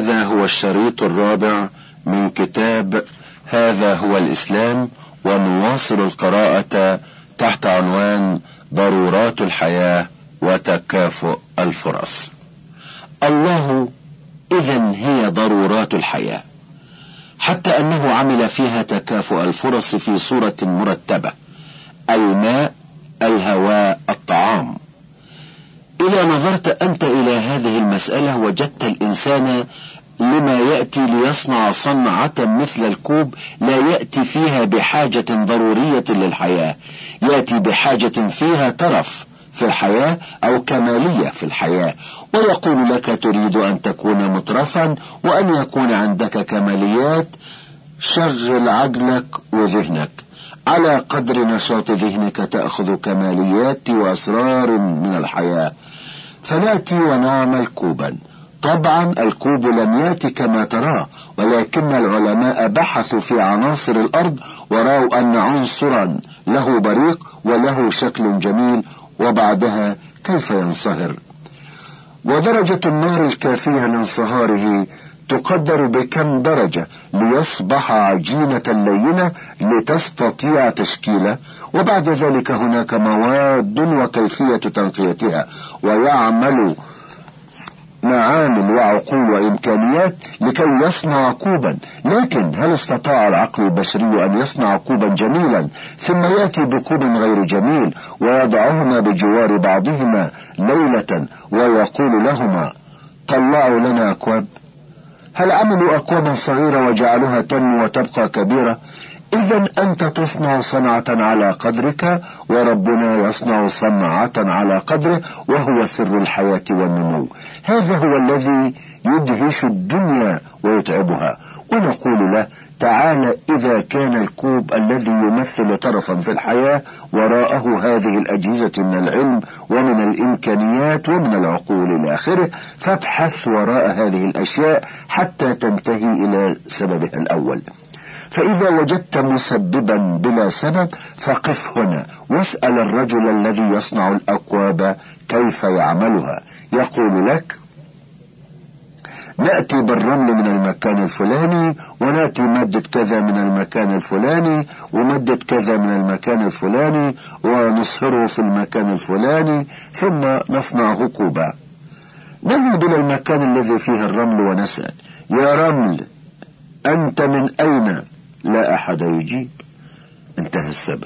هذا هو الشريط الرابع من كتاب هذا هو الإسلام، ونواصل القراءة تحت عنوان ضرورات الحياة وتكافؤ الفرص. الله إذن هي ضرورات الحياة، حتى أنه عمل فيها تكافؤ الفرص في صورة مرتبة: الماء، الهواء، الطعام. إذا نظرت أنت إلى هذه المسألة وجدت الإنسان لما يأتي ليصنع صنعة مثل الكوب لا يأتي فيها بحاجة ضرورية للحياة، يأتي بحاجة فيها ترف في الحياة أو كمالية في الحياة، ويقول لك تريد أن تكون مترفا وأن يكون عندك كماليات. شغل عقلك وذهنك، على قدر نشاط ذهنك تأخذ كماليات وأسرار من الحياة. فنأتي ونعمل كوبا. طبعا الكوب لم يأتي كما تراه، ولكن العلماء بحثوا في عناصر الأرض ورأوا أن عنصرا له بريق وله شكل جميل، وبعدها كيف ينصهر. ودرجة النار الكافية لانصهاره تقدر بكم درجة ليصبح عجينة لينة لتستطيع تشكيله، وبعد ذلك هناك مواد وكيفية تنقيتها، ويعمل معامل وعقول وإمكانيات لكي يصنع كوبا. لكن هل استطاع العقل البشري أن يصنع كوبا جميلا ثم يأتي بكوب غير جميل ويضعهما بجوار بعضهما ليلة ويقول لهما طلعوا لنا أكواب؟ هل عملوا أكوابا صغيرة وجعلوها تنمو وتبقى كبيرة؟ إذن أنت تصنع صنعة على قدرك، وربنا يصنع صنعة على قدره، وهو سر الحياة والنمو. هذا هو الذي يدهش الدنيا ويتعبها. ونقول له تعالى، إذا كان الكوب الذي يمثل طرفا في الحياة وراءه هذه الأجهزة من العلم ومن الإمكانيات ومن العقول إلى آخره، فابحث وراء هذه الأشياء حتى تنتهي إلى سببها الأول. فإذا وجدت مسببا بلا سبب فقف هنا واسأل الرجل الذي يصنع الأكواب كيف يعملها. يقول لك نأتي بالرمل من المكان الفلاني، ونأتي مادة كذا من المكان الفلاني، ومادة كذا من المكان الفلاني، ونصهره في المكان الفلاني، ثم نصنعه كوبا. نذهب إلى المكان الذي فيه الرمل ونسأل: يا رمل أنت من أين؟ لا أحد يجيب. انتهى السبب.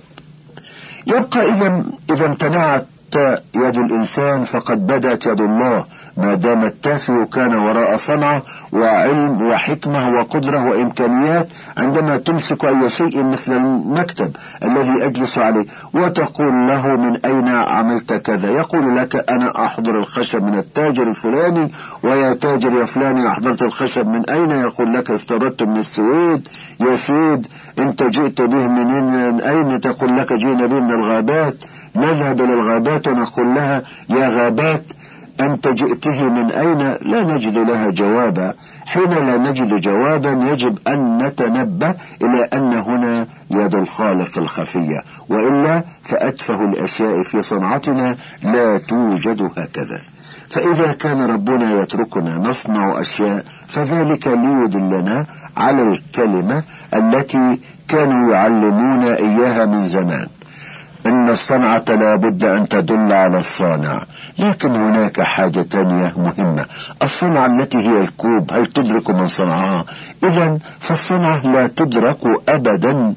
يبقى إذا امتنعت يد الإنسان فقد بدأت يد الله، ما دام التافه كان وراء صنعة وعلم وحكمة وقدرة وإمكانيات. عندما تمسك أي شيء مثل المكتب الذي أجلس عليه وتقول له من أين عملت كذا، يقول لك أنا أحضر الخشب من التاجر الفلاني. ويا تاجر يا فلاني أحضرت الخشب من أين؟ يقول لك استوردت من السويد. يا سويد أنت جئت به من أين؟ تقول لك جئنا به من الغابات. نذهب إلى الغابات ونقول لها يا غابات أنت جئته من أين؟ لا نجد لها جوابا. حين لا نجد جوابا يجب أن نتنبه إلى أن هنا يد الخالق الخفية، وإلا فأتفه الأشياء في صنعتنا لا توجد هكذا. فإذا كان ربنا يتركنا نصنع أشياء فذلك ليدلنا على الكلمة التي كانوا يعلمون إياها من زمان، إن الصنعة لا بد أن تدل على الصانع. لكن هناك حاجة تانية مهمة: الصنعة التي هي الكوب هل تدرك من صنعها؟ إذن فالصنعة لا تدرك أبدا،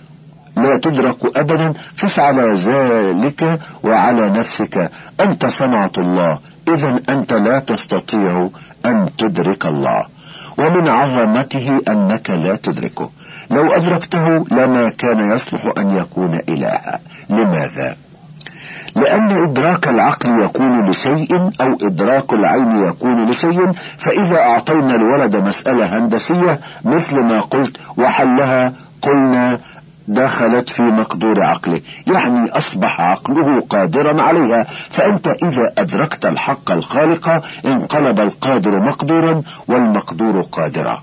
لا تدرك أبدا. قس على ذلك وعلى نفسك. أنت صنعة الله، إذن أنت لا تستطيع أن تدرك الله، ومن عظمته أنك لا تدركه. لو أدركته لما كان يصلح أن يكون إلها. لماذا؟ لأن إدراك العقل يكون لشيء أو إدراك العين يكون لشيء. فإذا أعطينا الولد مسألة هندسية مثل ما قلت وحلها قلنا دخلت في مقدور عقله، يعني أصبح عقله قادرا عليها. فأنت إذا أدركت الحق الخالق انقلب القادر مقدورا والمقدور قادرا،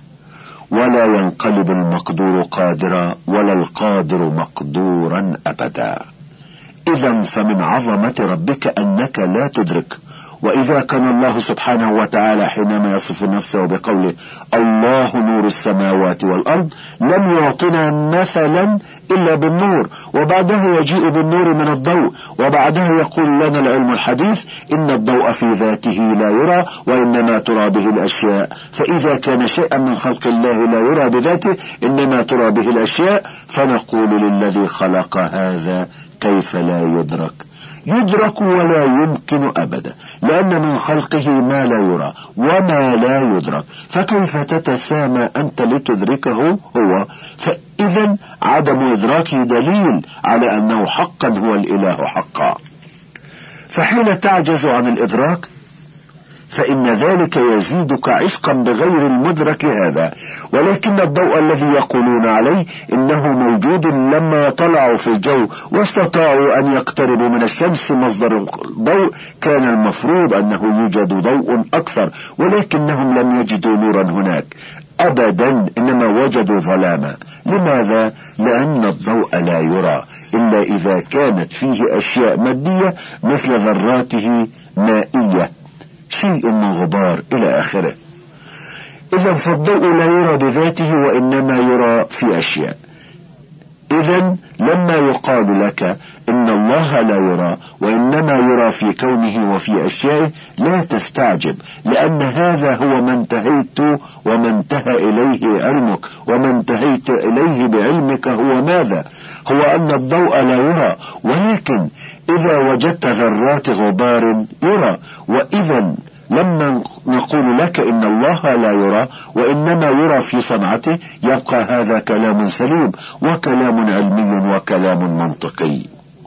ولا ينقلب المقدور قادرا ولا القادر مقدورا أبدا. إذن فمن عظمة ربك أنك لا تدرك، وإذا كان الله سبحانه وتعالى حينما يصف نفسه بقوله الله نور السماوات والأرض لم يعطنا مثلا إلا بالنور، وبعدها يجيء بالنور من الضوء، وبعدها يقول لنا العلم الحديث إن الضوء في ذاته لا يرى وإنما ترى به الأشياء. فإذا كان شيئا من خلق الله لا يرى بذاته إنما ترى به الأشياء، فنقول للذي خلق هذا كيف لا يدرك؟ يدرك ولا يمكن أبدا، لأن من خلقه ما لا يرى وما لا يدرك، فكيف تتسامى أنت لتدركه هو؟ فإذا عدم إدراكه دليل على أنه حقا هو الإله حقا. فحين تعجز عن الإدراك فإن ذلك يزيدك عشقا بغير المدرك هذا. ولكن الضوء الذي يقولون عليه إنه موجود لما طلعوا في الجو واستطاعوا أن يقتربوا من الشمس مصدر الضوء، كان المفروض أنه يوجد ضوء أكثر، ولكنهم لم يجدوا نورا هناك أبدا، إنما وجدوا ظلاما. لماذا؟ لأن الضوء لا يرى إلا إذا كانت فيه أشياء مادية مثل ذراته مائية، شيء من غبار إلى آخره. إذا فالضوء لا يرى بذاته وإنما يرى في أشياء. إذا لما يقال لك إن الله لا يرى وإنما يرى في كونه وفي أشيائه لا تستعجب، لأن هذا هو ما انتهيت وما انتهى إليه علمك، وما انتهيت إليه بعلمك هو ماذا؟ هو أن الضوء لا يرى، ولكن إذا وجدت ذرات غبار يرى. وإذا لما نقول لك إن الله لا يرى وإنما يرى في صنعته، يبقى هذا كلام سليم وكلام علمي وكلام منطقي.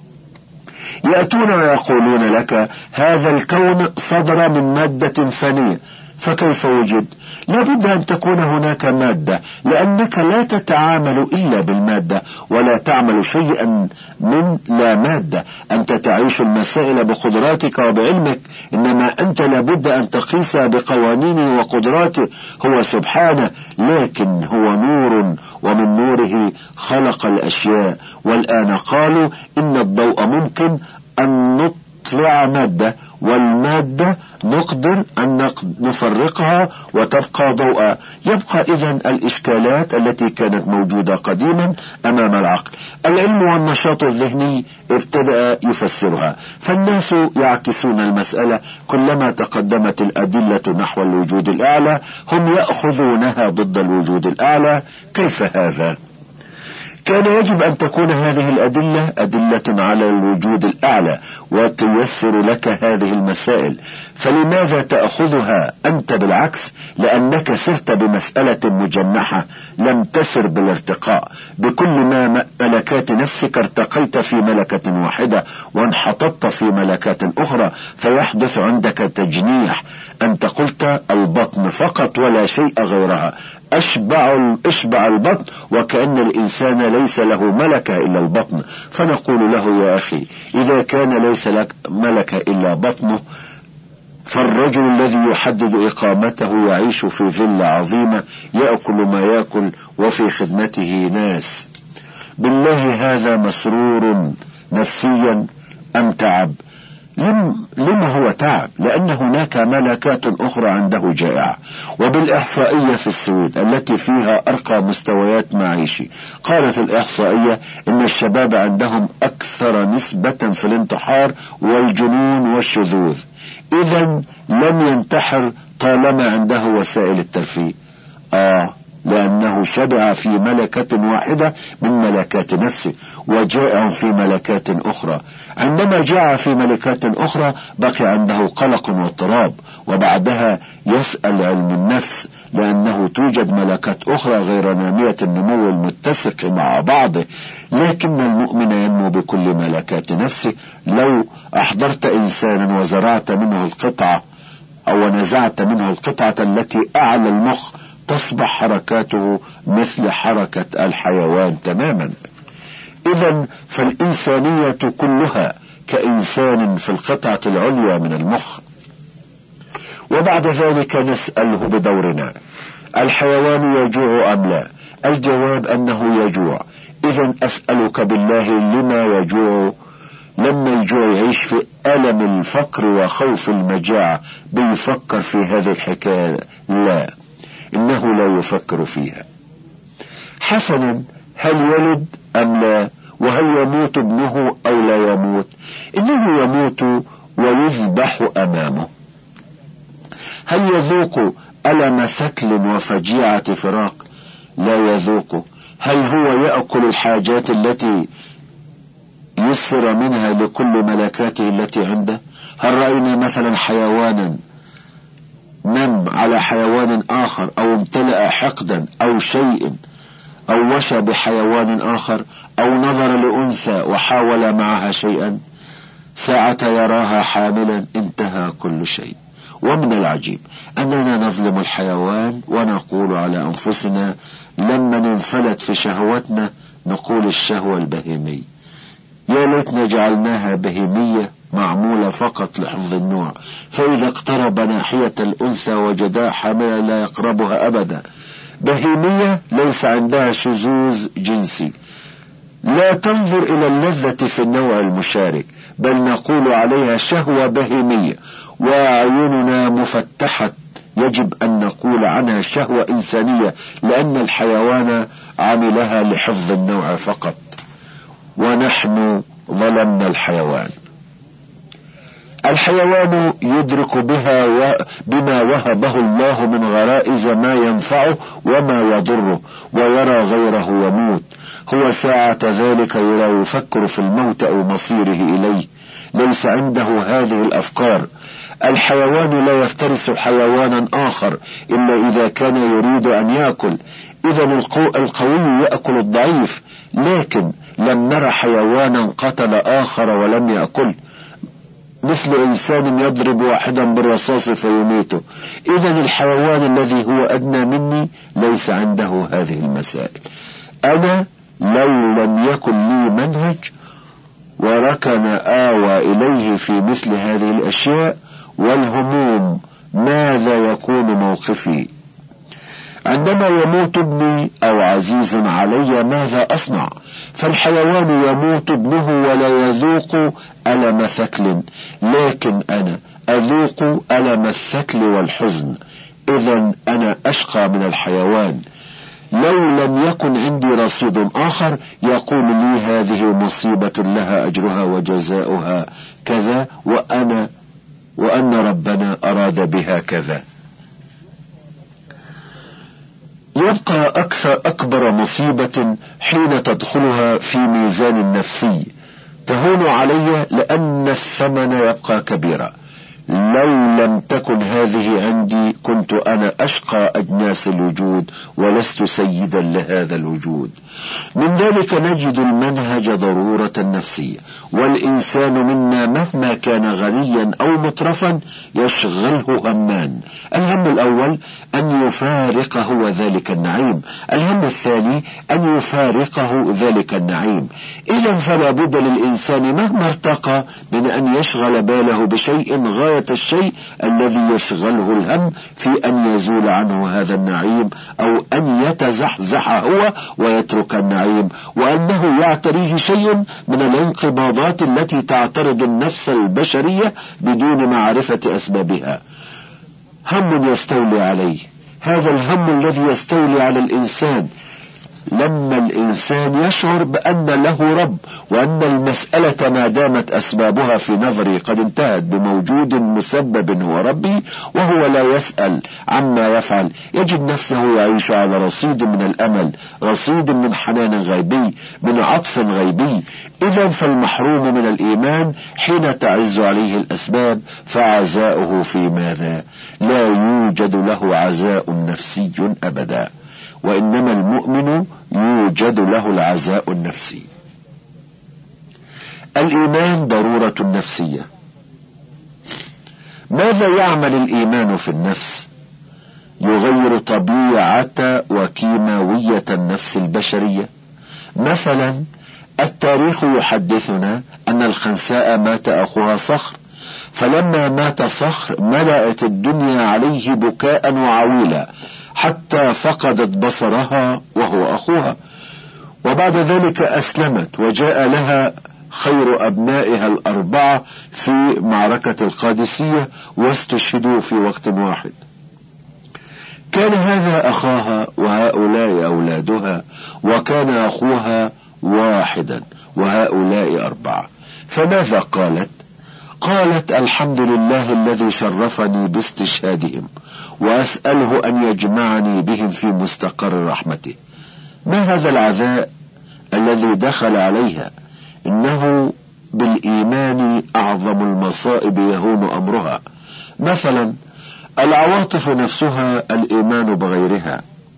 يأتون ويقولون لك هذا الكون صدر من مادة فانية، فكيف وجد؟ لابد أن تكون هناك مادة، لأنك لا تتعامل إلا بالمادة ولا تعمل شيئا من لا مادة. أنت تعيش المسائل بقدراتك وبعلمك، إنما أنت لابد أن تقيس بقوانينه وقدراته هو سبحانه، لكن هو نور ومن نوره خلق الأشياء. والآن قالوا إن الضوء ممكن أن نطلع مادة، والمادة نقدر أن نفرقها وتبقى ضوءا. يبقى إذن الإشكالات التي كانت موجودة قديما أمام العقل. العلم والنشاط الذهني ابتدأ يفسرها، فالناس يعكسون المسألة. كلما تقدمت الأدلة نحو الوجود الأعلى هم يأخذونها ضد الوجود الأعلى. كيف هذا؟ كان يجب أن تكون هذه الأدلة أدلة على الوجود الأعلى وتيسر لك هذه المسائل، فلماذا تأخذها أنت بالعكس؟ لأنك سرت بمسألة مجنحة، لم تسر بالارتقاء. بكل ما ملكات نفسك ارتقيت في ملكة واحدة وانحططت في ملكات أخرى، فيحدث عندك تجنيح. أنت قلت البطن فقط ولا شيء غيرها، اشبع البطن، وكأن الإنسان ليس له ملكة إلا البطن. فنقول له يا أخي إذا كان ليس لك ملكة إلا بطنه، فالرجل الذي يحدد إقامته يعيش في فيلا عظيمة يأكل ما يأكل وفي خدمته ناس. بالله هذا مسرور نفسيا أم تعب؟ لما هو تعب؟ لأن هناك ملكات أخرى عنده جائعة. وبالإحصائية في السويد التي فيها أرقى مستويات معيشي، قالت الإحصائية إن الشباب عندهم أكثر نسبة في الانتحار والجنون والشذوذ. إذا لم ينتحر طالما عنده وسائل الترفيه، لأنه شبع في ملكة واحدة من ملكات نفسه وجائع في ملكات أخرى. عندما جاع في ملكات أخرى بقي عنده قلق واضطراب، وبعدها يسأل علم النفس، لأنه توجد ملكات أخرى غير نامية النمو المتسق مع بعضه. لكن المؤمن ينمو بكل ملكات نفسه. لو أحضرت إنسانا وزرعت منه القطعة أو نزعت منه القطعة التي أعلى المخ، تصبح حركاته مثل حركة الحيوان تماما. إذن فالإنسانية كلها كإنسان في القطعة العليا من المخ. وبعد ذلك نسأله بدورنا: الحيوان يجوع أم لا؟ الجواب أنه يجوع. إذن أسألك بالله لما يجوع؟ لما يجوع يعيش في ألم الفقر وخوف المجاعة بيفكر في هذه الحكاية؟ لا، إنه لا يفكر فيها. حسنا، هل يلد أم لا؟ وهل يموت ابنه أو لا يموت؟ إنه يموت ويذبح أمامه. هل يذوق ألم ثكل وفجيعة فراق؟ لا يذوق. هل هو يأكل الحاجات التي يسر منها لكل ملكاته التي عنده؟ هل رأينا مثلا حيوانا نم على حيوان آخر أو امتلأ حقدا أو شيء أو وشى بحيوان آخر أو نظر لأنثى وحاول معها شيئا؟ ساعة يراها حاملا انتهى كل شيء. ومن العجيب أننا نظلم الحيوان ونقول على أنفسنا لما ننفلت في شهوتنا نقول الشهوة البهيمية. يا ليتنا جعلناها بهيمية معمولة فقط لحفظ النوع، فإذا اقترب ناحية الأنثى وجدها حاملا لا يقربها أبدا. بهيمية ليس عندها شذوذ جنسي، لا تنظر إلى اللذة في النوع المشارك، بل نقول عليها شهوة بهيمية. وأعيننا مفتحة، يجب أن نقول عنها شهوة إنسانية، لأن الحيوان عملها لحفظ النوع فقط، ونحن ظلمنا الحيوان. الحيوان يدرك بما وهبه الله من غرائز ما ينفعه وما يضره، ويرى غيره يموت. هو ساعة ذلك لا يفكر في الموت أو مصيره إليه، ليس عنده هذه الأفكار. الحيوان لا يفترس حيوانا آخر إلا إذا كان يريد أن يأكل، إذا القوي يأكل الضعيف، لكن لم نرى حيوانا قتل آخر ولم يأكل، مثل إنسان يضرب واحدا بالرصاص فيميته. إذا الحيوان الذي هو أدنى مني ليس عنده هذه المسائل. أنا لو لم يكن لي منهج وركن آوى إليه في مثل هذه الأشياء والهموم، ماذا يكون موقفي؟ عندما يموت ابني أو عزيز علي ماذا أصنع؟ فالحيوان يموت ابنه ولا يذوق ألم ثكل، لكن أنا أذوق ألم الثكل والحزن. إذا أنا أشقى من الحيوان. لو لم يكن عندي رصيد آخر يقول لي هذه مصيبة لها أجرها وجزاؤها كذا، وأن ربنا أراد بها كذا. يبقى أكبر مصيبة حين تدخلها في ميزان النفسي، تهون علي لأن الثمن يبقى كبيرا. لو لم تكن هذه عندي كنت أنا أشقى أجناس الوجود ولست سيدا لهذا الوجود. من ذلك نجد المنهج ضرورة نفسية، والإنسان منا مهما كان غنيا أو مترفا يشغله همان. الهم الأول أن يفارقه وذلك النعيم، الهم الثاني أن يفارقه ذلك النعيم. إذا فلا بد للإنسان مهما ارتقى من أن يشغل باله بشيء غاية الشيء الذي يشغله الهم في أن يزول عنه هذا النعيم، أو أن يتزحزح هو ويترك النعيم، وأنه يعتريه شيء من الانقباضات التي تعترض النفس البشرية بدون معرفة أسبابها. هم يستولي عليه، هذا الهم الذي يستولي على الإنسان لما الإنسان يشعر بأن له رب، وأن المسألة ما دامت أسبابها في نظري قد انتهت بموجود مسبب هو ربي، وهو لا يسأل عما يفعل، يجد نفسه يعيش على رصيد من الأمل، رصيد من حنان غيبي، من عطف غيبي. إذا فالمحروم من الإيمان حين تعز عليه الأسباب فعزاؤه في ماذا؟ لا يوجد له عزاء نفسي أبدا، وإنما المؤمن يوجد له العزاء النفسي. الإيمان ضرورة نفسية. ماذا يعمل الإيمان في النفس؟ يغير طبيعة وكيماوية النفس البشرية. مثلا التاريخ يحدثنا أن الخنساء مات أخوها صخر، فلما مات صخر ملأت الدنيا عليه بكاء وعويلا حتى فقدت بصرها وهو أخوها، وبعد ذلك أسلمت وجاء لها خير أبنائها الأربعة في معركة القادسية واستشهدوا في وقت واحد. كان هذا أخاها وهؤلاء أولادها، وكان أخوها واحدا وهؤلاء أربعة. فماذا قالت؟ قالت: الحمد لله الذي شرفني باستشهادهم، وأسأله أن يجمعني بهم في مستقر رحمته. ما هذا العزاء الذي دخل عليها؟ إنه بالإيمان أعظم المصائب يهون أمرها. مثلا العواطف نفسها الإيمان بغيرها.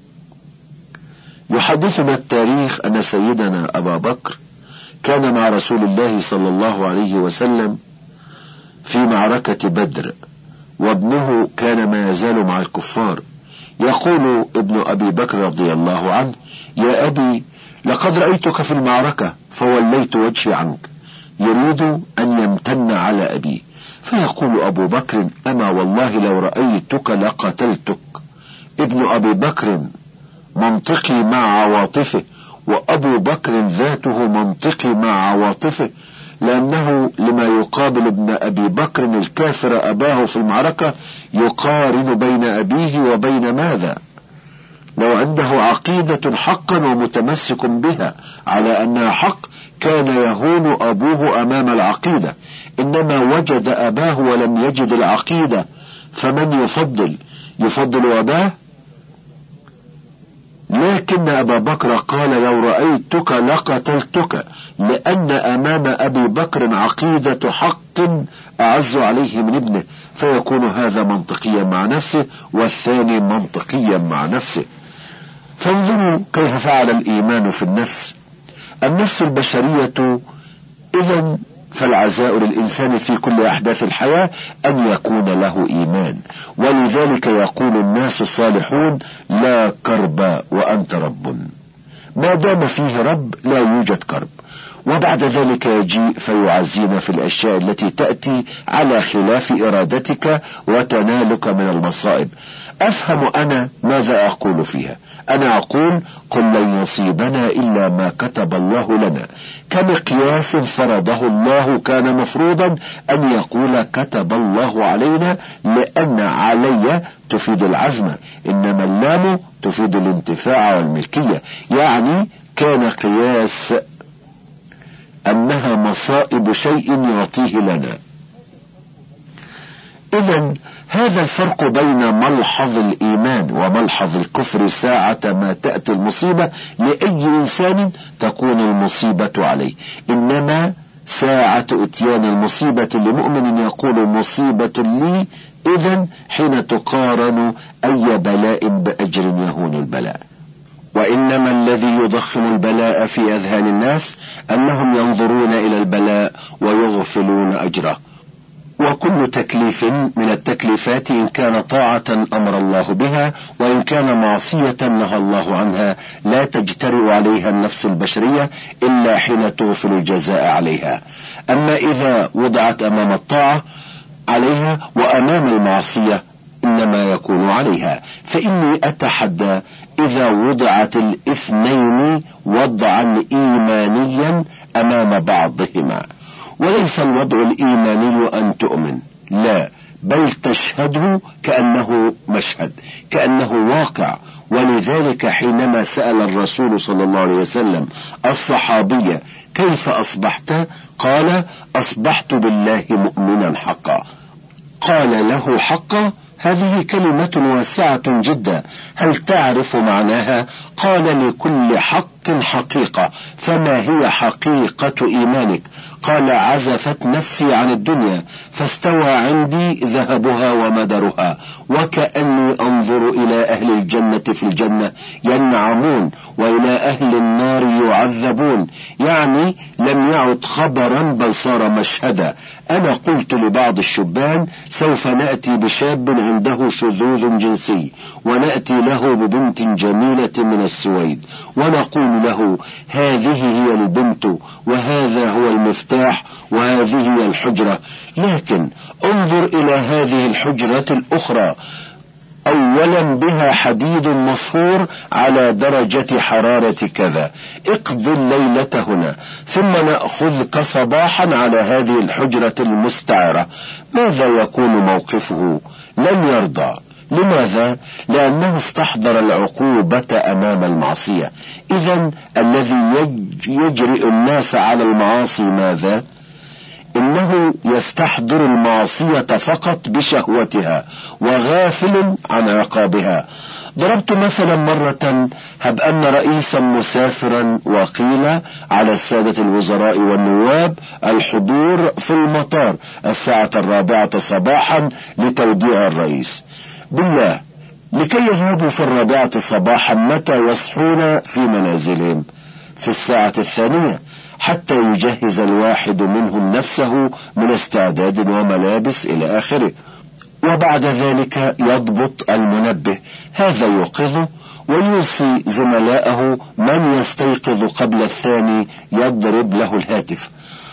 يحدثنا التاريخ أن سيدنا أبا بكر كان مع رسول الله صلى الله عليه وسلم في معركة بدر، وابنه كان ما يزال مع الكفار. يقول ابن أبي بكر رضي الله عنه: يا أبي، لقد رأيتك في المعركة فوليت وجهي عنك، يريد أن يمتن على أبي. فيقول أبو بكر: أما والله لو رأيتك لقتلتك. ابن أبي بكر منطقي مع عواطفه، وأبو بكر ذاته منطقي مع عواطفه، لأنه لما يقابل ابن أبي بكر الكافر أباه في المعركة يقارن بين أبيه وبين ماذا؟ لو عنده عقيدة حقا ومتمسك بها على أنها حق كان يهون أبوه أمام العقيدة، إنما وجد أباه ولم يجد العقيدة، فمن يفضل أباه؟ لكن أبا بكر قال: لو رأيتك لقتلتك، لأن أمام أبي بكر عقيدة حق أعز عليه من ابنه، فيكون هذا منطقيا مع نفسه والثاني منطقيا مع نفسه. فانظروا كيف فعل الإيمان في النفس البشرية. إذن فالعزاء للإنسان في كل أحداث الحياة أن يكون له إيمان، ولذلك يقول الناس الصالحون: لا كرب وأنت رب. ما دام فيه رب لا يوجد كرب. وبعد ذلك يجيء فيعزينا في الأشياء التي تأتي على خلاف إرادتك وتنالك من المصائب. أفهم أنا ماذا أقول فيها. أنا أقول: قل لن يصيبنا إلا ما كتب الله لنا. كمقياس فرضه الله كان مفروضا أن يقول كتب الله علينا، لأن علي تفيد العزم، إنما اللام تفيد الانتفاع والملكية، يعني كان قياس أنها مصائب شيء يعطيه لنا. إذن هذا الفرق بين ملحظ الإيمان وملحظ الكفر. ساعة ما تأتي المصيبة لأي إنسان تكون المصيبة عليه، إنما ساعة إتيان المصيبة لمؤمن يقول مصيبة لي. إذن حين تقارن أي بلاء بأجر يهون البلاء. وإنما الذي يضخم البلاء في أذهان الناس أنهم ينظرون إلى البلاء ويغفلون أجره. وكل تكليف من التكليفات إن كان طاعة أمر الله بها، وإن كان معصية نهى الله عنها، لا تجترئ عليها النفس البشرية إلا حين تغفل الجزاء عليها. أما إذا وضعت أمام الطاعة عليها وأمام المعصية إنما يكون عليها. فإني أتحدى إذا وضعت الاثنين وضعا إيمانيا أمام بعضهما، وليس الوضع الإيماني أن تؤمن، لا، بل تشهده كأنه مشهد، كأنه واقع. ولذلك حينما سأل الرسول صلى الله عليه وسلم الصحابية: كيف أصبحت؟ قال: أصبحت بالله مؤمنا حقا. قال له: حقا؟ هذه كلمة واسعة جدا، هل تعرف معناها؟ قال: لكل حق حقيقة. فما هي حقيقة إيمانك؟ قال: عزفت نفسي عن الدنيا فاستوى عندي ذهبها ومدرها، وكأني أنظر إلى أهل الجنة في الجنة ينعمون وإلى أهل النار يعذبون. يعني لم يعد خبرا بل صار مشهدا. أنا قلت لبعض الشبان: سوف نأتي بشاب عنده شذوذ جنسي، ونأتي له ببنت جميلة من السويد، ونقول له: هذه هي البنت، وهذا هو المفتاح، وهذه هي الحجرة. لكن انظر إلى هذه الحجرة الأخرى، أولا بها حديد مصهور على درجة حرارة كذا، اقضي الليلة هنا، ثم نأخذك صباحا على هذه الحجرة المستعرة. ماذا يكون موقفه؟ لن يرضى. لماذا؟ لأنه استحضر العقوبة أمام المعصية. إذن الذي يجرئ الناس على المعاصي ماذا؟ إنه يستحضر المعصية فقط بشهوتها وغافل عن عقابها. ضربت مثلا مرة، هب أن رئيسا مسافرا وقيل على السادة الوزراء والنواب الحضور في المطار 4:00 صباحا لتوديع الرئيس. بالله، لكي يذهبوا في 4:00 صباحا متى يصحون في منازلهم؟ في 2:00 حتى يجهز الواحد منهم نفسه من استعداد وملابس إلى آخره. وبعد ذلك يضبط المنبه، هذا يوقظه ويوصي زملائه من يستيقظ قبل الثاني يضرب له الهاتف.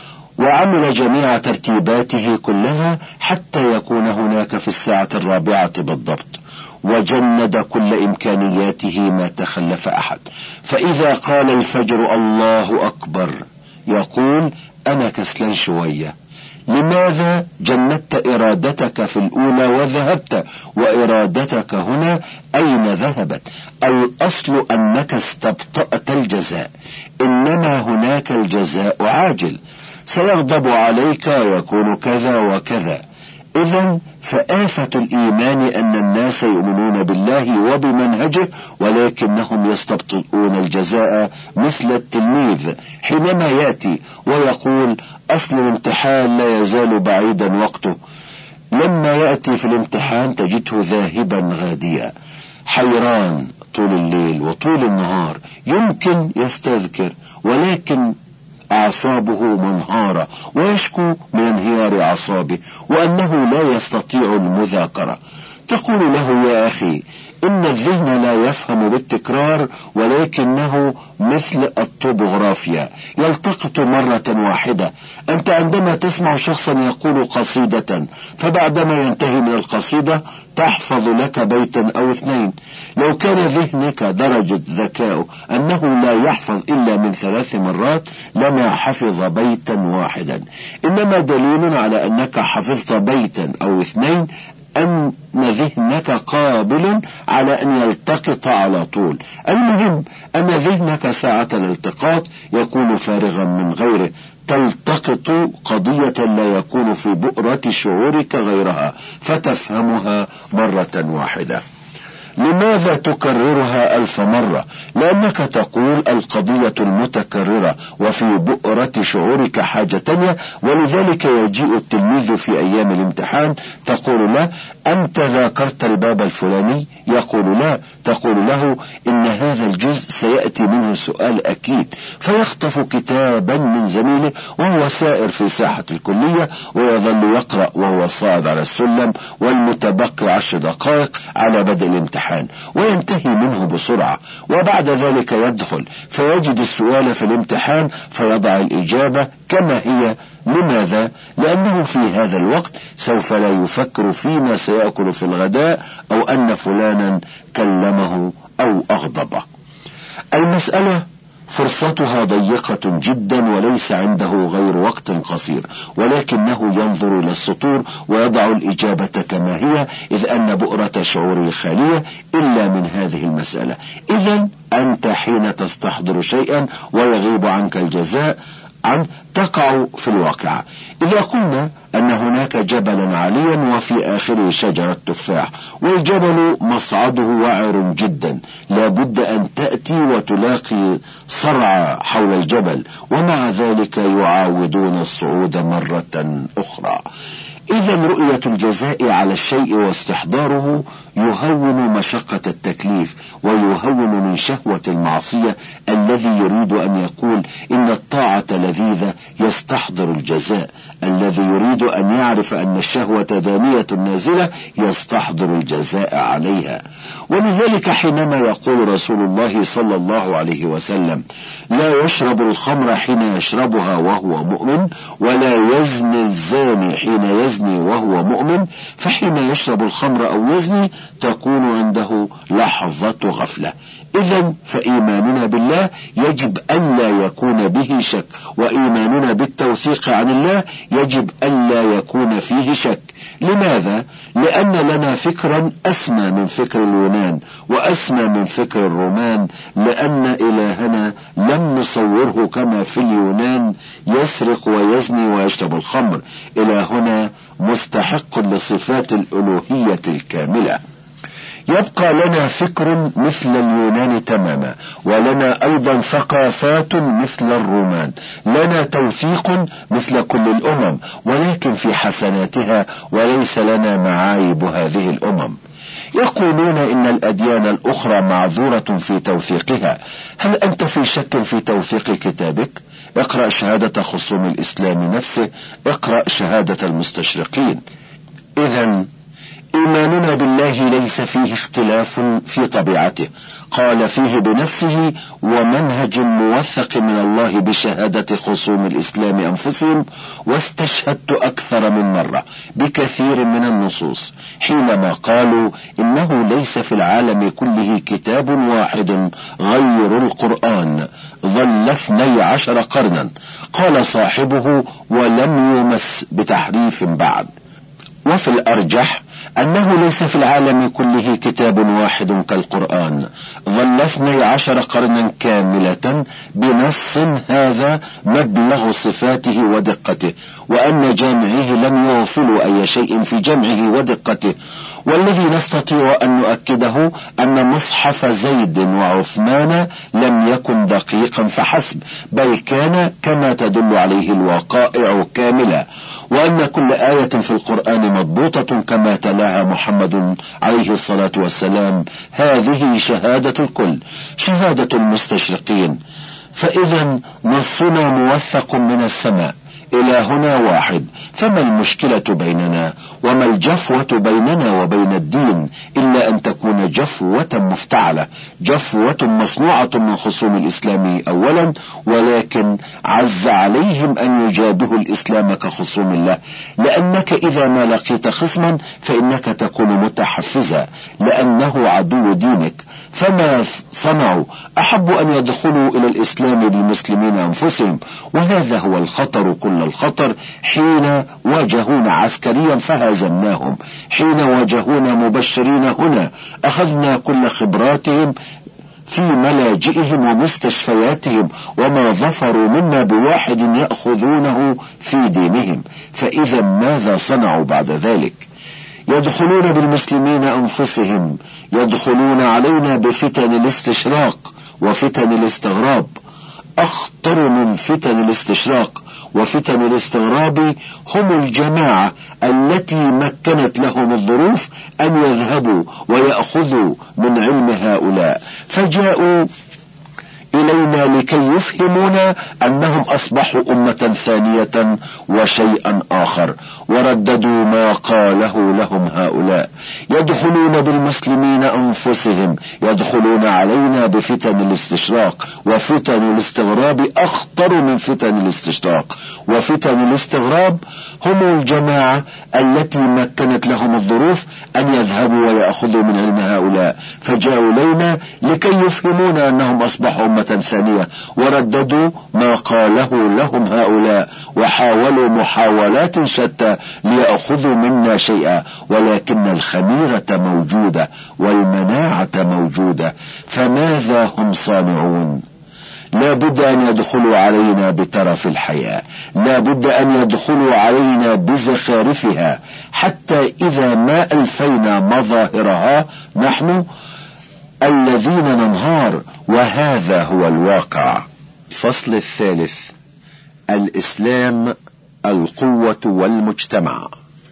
وعمل جميع ترتيباته كلها حتى يكون هناك في 4:00 بالضبط، وجند كل إمكانياته ما تخلف أحد. فإذا قال الفجر الله أكبر يقول أنا كسلان شوية. لماذا جندت إرادتك في الأولى وذهبت؟ وإرادتك هنا أين ذهبت؟ الأصل أنك استبطأت الجزاء، إنما هناك الجزاء عاجل، سيغضب عليك ويكون كذا وكذا. إذن فآفة الإيمان أن الناس يؤمنون بالله وبمنهجه ولكنهم يستبطئون الجزاء، مثل التلميذ حينما يأتي ويقول أصل الامتحان لا يزال بعيدا وقته، لما يأتي في الامتحان تجده ذاهبا غاديا، حيران طول الليل وطول النهار، يمكن يستذكر ولكن أعصابه منهارة ويشكو من انهيار أعصابه وأنه لا يستطيع المذاكرة. تقول له يا أخي إن الذهن لا يفهم بالتكرار، ولكنه مثل الطبوغرافيا يلتقط مرة واحدة. أنت عندما تسمع شخصا يقول قصيدة فبعدما ينتهي من القصيدة تحفظ لك بيتا أو 2. لو كان ذهنك درجة ذكاء أنه لا يحفظ إلا من 3 مرات لما حفظ بيتا واحدا. إنما دليل على أنك حفظت بيتا أو 2 أن ذهنك قابل على أن يلتقط على طول. المهم أن ذهنك ساعة الالتقاط يكون فارغا من غيره، تلتقط قضية لا يكون في بؤرة شعورك غيرها فتفهمها مرة واحدة. لماذا تكررها 1000 مرة؟ لأنك تقول القضية المتكررة وفي بؤرة شعورك حاجة تانية، ولذلك يجيء التلميذ في أيام الامتحان تقول له أنت ذاكرت الباب الفلاني؟ يقول لا. تقول له إن هذا الجزء سيأتي منه سؤال أكيد، فيخطف كتابا من زميله وهو سائر في ساحة الكلية ويظل يقرأ وهو صاعد على السلم، والمتبقي 10 دقائق على بدء الامتحان، وينتهي منه بسرعة. وبعد ذلك يدخل فيجد السؤال في الامتحان فيضع الإجابة كما هي. لماذا؟ لأنه في هذا الوقت سوف لا يفكر فيما سيأكل في الغداء أو أن فلانا كلمه أو أغضبه. المسألة فرصتها ضيقة جدا وليس عنده غير وقت قصير، ولكنه ينظر إلى السطور ويضع الإجابة كما هي، إذ أن بؤرة شعوره خالية إلا من هذه المسألة. إذن أنت حين تستحضر شيئا ويغيب عنك الجزاء عن تقع في الواقع. إذا قلنا أن هناك جبلا عاليا وفي آخره شجرة تفاح، والجبل مصعده وعر جدا، لابد أن تأتي وتلاقي صرع حول الجبل، ومع ذلك يعاودون الصعود مرة أخرى. إذا رؤية الجزاء على الشيء واستحضاره يهون مشقة التكليف ويهون من شهوة المعصية. الذي يريد أن يقول إن الطاعة لذيذة يستحضر الجزاء، الذي يريد أن يعرف أن الشهوة دانية نازلة يستحضر الجزاء عليها. ولذلك حينما يقول رسول الله صلى الله عليه وسلم لا يشرب الخمر حين يشربها وهو مؤمن، ولا يزني الزاني حين يزني وهو مؤمن، فحين يشرب الخمر أو يزني تكون عنده لحظة غفلة. إذن فإيماننا بالله يجب ألا يكون به شك، وإيماننا بالتوثيق عن الله يجب ألا يكون فيه شك. لماذا؟ لأن لنا فكرا أسمى من فكر اليونان وأسمى من فكر الرومان، لأن إلهنا لم نصوره كما في اليونان يسرق ويزني ويشرب الخمر. إلهنا مستحق لصفات الألوهية الكاملة. يبقى لنا فكر مثل اليونان تماما، ولنا أيضا ثقافات مثل الرومان، لنا توثيق مثل كل الأمم، ولكن في حسناتها، وليس لنا معايب هذه الأمم. يقولون إن الأديان الأخرى معذورة في توثيقها. هل أنت في شك في توثيق كتابك؟ اقرأ شهادة خصوم الإسلام نفسه، اقرأ شهادة المستشرقين. إذن إيماننا بالله ليس فيه اختلاف في طبيعته، قال فيه بنفسه: ومنهج موثق من الله بشهادة خصوم الإسلام أنفسهم، واستشهدت أكثر من مرة بكثير من النصوص حينما قالوا إنه ليس في العالم كله كتاب واحد غير القرآن، ظل 12 قرنا، قال صاحبه ولم يمس بتحريف بعد. وفي الأرجح أنه ليس في العالم كله كتاب واحد كالقرآن، ظل 12 قرنا كاملة بنص هذا مبلغ صفاته ودقته، وأن جامعيه لم يغفلوا أي شيء في جمعه ودقته. والذي نستطيع أن نؤكده أن مصحف زيد وعثمان لم يكن دقيقا فحسب، بل كان كما تدل عليه الوقائع كاملة، وأن كل آية في القرآن مضبوطة كما تلاها محمد عليه الصلاة والسلام. هذه شهادة الكل، شهادة المستشرقين. فإذا نصنا موثق من السماء، إلهنا واحد، فما المشكلة بيننا وما الجفوة بيننا وبين الدين إلا أن تكون جفوة مفتعلة، جفوة مصنوعة من خصوم الإسلام أولا، ولكن عز عليهم أن يجابهوا الإسلام كخصوم الله، لأنك إذا ما لقيت خصما فإنك تكون متحفزا لأنه عدو دينك. فما صنعوا؟ أحب أن يدخلوا إلى الإسلام بالمسلمين أنفسهم، وهذا هو الخطر كل الخطر. حين واجهونا عسكريا فهزمناهم، حين واجهونا مبشرين هنا أخذنا كل خبراتهم في ملاجئهم ومستشفياتهم، وما ظفروا منا بواحد يأخذونه في دينهم. فإذا ماذا صنعوا بعد ذلك؟ يدخلون بالمسلمين أنفسهم، يدخلون علينا بفتن الاستشراق وفتن الاستغراب. أخطر من فتن الاستشراق وفتن الاستغراب هم الجماعة التي مكنت لهم الظروف أن يذهبوا ويأخذوا من علم هؤلاء، فجاءوا إلينا لكي يفهمونا أنهم أصبحوا أمة ثانية وشيئا آخر، ورددوا ما قاله لهم هؤلاء. يدخلون بالمسلمين أنفسهم، يدخلون علينا بفتن الاستشراق وفتن الاستغراب أخطر من فتن الاستشراق. وفتن الاستغراب هم الجماعة التي مكنت لهم الظروف أن يذهبوا ويأخذوا من علم هؤلاء، فجاءوا إلينا لكي يفهمونا أنهم أصبحوا أمة ثانية، ورددوا ما قاله لهم هؤلاء، وحاولوا محاولات شتى ليأخذوا منا شيئا، ولكن الخميرة موجودة والمناعة موجودة. فماذا هم صانعون؟ لا بد أن يدخلوا علينا بترف الحياة، لا بد أن يدخلوا علينا بزخارفها، حتى إذا ما ألفينا مظاهرها نحن الذين ننهار، وهذا هو الواقع. الفصل الثالث: الإسلام، القوة والمجتمع.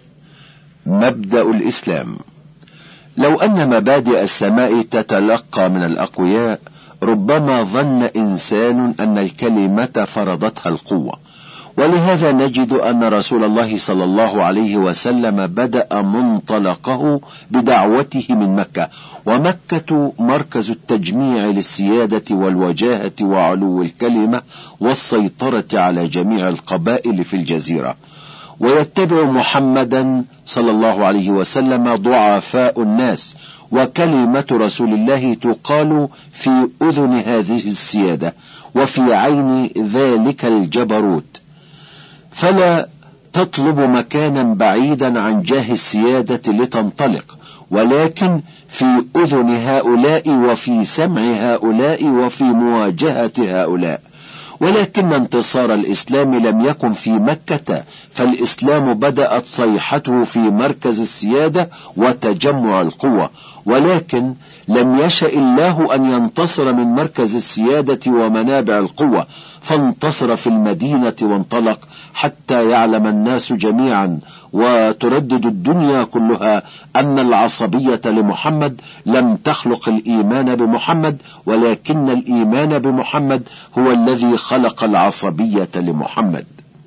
مبدأ الإسلام: لو أن مبادئ السماء تتلقى من الأقوياء ربما ظن إنسان أن الكلمة فرضتها القوة، ولهذا نجد أن رسول الله صلى الله عليه وسلم بدأ منطلقه بدعوته من مكة، ومكة مركز التجميع للسيادة والوجاهة وعلو الكلمة والسيطرة على جميع القبائل في الجزيرة. ويتبع محمدا صلى الله عليه وسلم ضعفاء الناس، وكلمة رسول الله تقال في أذن هذه السيادة وفي عين ذلك الجبروت، فلا تطلب مكانا بعيدا عن جاه السيادة لتنطلق، ولكن في أذن هؤلاء وفي سمع هؤلاء وفي مواجهة هؤلاء. ولكن انتصار الإسلام لم يكن في مكة، فالإسلام بدأت صيحته في مركز السيادة وتجمع القوة، ولكن لم يشأ الله أن ينتصر من مركز السيادة ومنابع القوة، فانتصر في المدينة وانطلق حتى يعلم الناس جميعا وتردد الدنيا كلها أن العصبية لمحمد لم تخلق الإيمان بمحمد، ولكن الإيمان بمحمد هو الذي خلق العصبية لمحمد.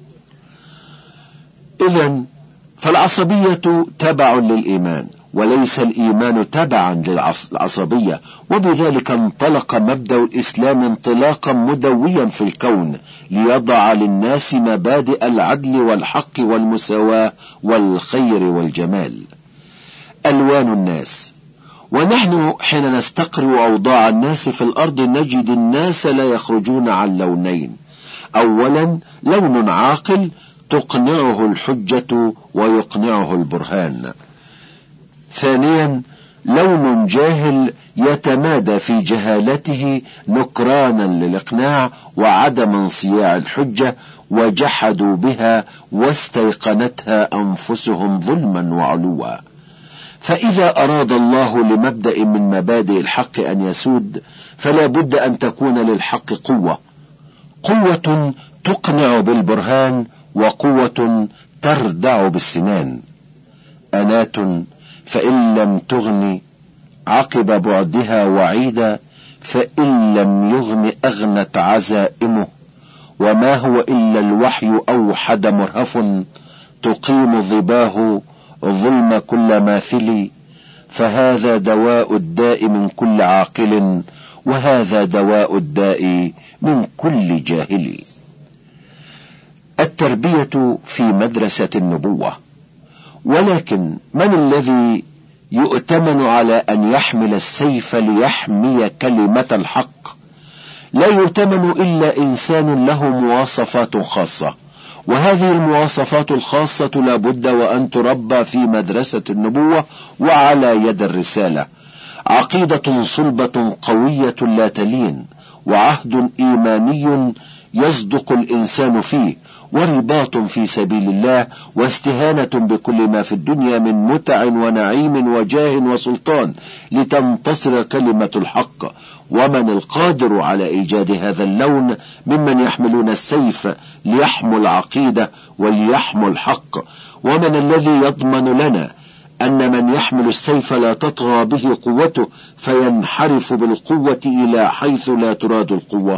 إذن فالعصبية تبع للإيمان وليس الإيمان تبعا للعصبية، وبذلك انطلق مبدأ الإسلام انطلاقا مدويا في الكون ليضع للناس مبادئ العدل والحق والمساواة والخير والجمال. ألوان الناس. ونحن حين نستقرأ أوضاع الناس في الأرض نجد الناس لا يخرجون عن لونين: أولا لون عاقل تقنعه الحجة ويقنعه البرهان، ثانيا لون جاهل يتمادى في جهالته نكرانا للإقناع وعدم انصياع الحجة، وجحدوا بها واستيقنتها أنفسهم ظلما وعلوا. فإذا أراد الله لمبدأ من مبادئ الحق أن يسود فلا بد أن تكون للحق قوة تقنع بالبرهان وقوة تردع بالسنان. أنات فإن لم تغن عقب بعدها وعيدا، فإن لم يغن أغنت عزائمه، وما هو إلا الوحي أوحد مرهف تقيم ظباه ظلم كل ماثل، فهذا دواء الداء من كل عاقل، وهذا دواء الداء من كل جاهل. التربية في مدرسة النبوة. ولكن من الذي يؤتمن على أن يحمل السيف ليحمي كلمة الحق؟ لا يؤتمن إلا إنسان له مواصفات خاصة، وهذه المواصفات الخاصة لا بد وأن تربى في مدرسة النبوة وعلى يد الرسالة: عقيدة صلبة قوية لا تلين، وعهد إيماني يصدق الإنسان فيه، ورباط في سبيل الله، واستهانة بكل ما في الدنيا من متع ونعيم وجاه وسلطان لتنتصر كلمة الحق. ومن القادر على إيجاد هذا اللون ممن يحملون السيف ليحموا العقيدة وليحموا الحق؟ ومن الذي يضمن لنا أن من يحمل السيف لا تطغى به قوته فينحرف بالقوة إلى حيث لا تراد القوة؟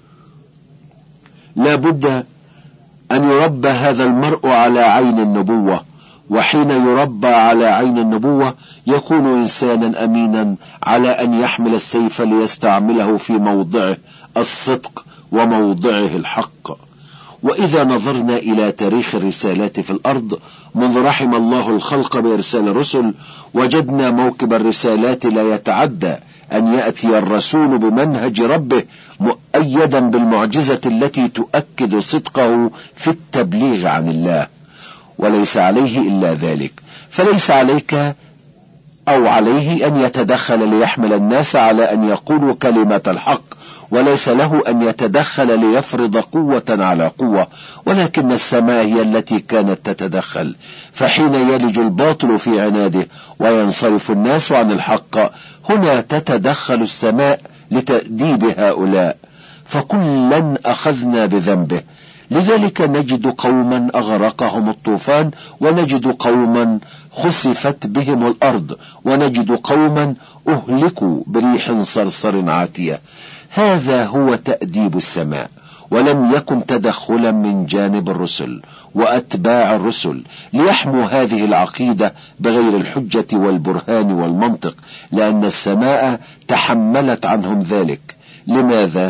لا بد أن يربى هذا المرء على عين النبوة، وحين يربى على عين النبوة يكون إنسانا أمينا على أن يحمل السيف ليستعمله في موضعه الصدق وموضعه الحق. وإذا نظرنا إلى تاريخ الرسالات في الأرض منذ رحم الله الخلق بإرسال الرسل، وجدنا موكب الرسالات لا يتعدى أن يأتي الرسول بمنهج ربه مؤيدا بالمعجزة التي تؤكد صدقه في التبليغ عن الله، وليس عليه إلا ذلك. فليس عليك أو عليه أن يتدخل ليحمل الناس على أن يقولوا كلمة الحق، وليس له أن يتدخل ليفرض قوة على قوة، ولكن السماء هي التي كانت تتدخل. فحين يلج الباطل في عناده وينصرف الناس عن الحق، هنا تتدخل السماء لتأديب هؤلاء، فكلا أخذنا بذنبه. لذلك نجد قوما أغرقهم الطوفان، ونجد قوما خسفت بهم الأرض، ونجد قوما أهلكوا بريح صرصر عاتية. هذا هو تأديب السماء، ولم يكن تدخلا من جانب الرسل وأتباع الرسل ليحموا هذه العقيدة بغير الحجة والبرهان والمنطق، لأن السماء تحملت عنهم ذلك. لماذا؟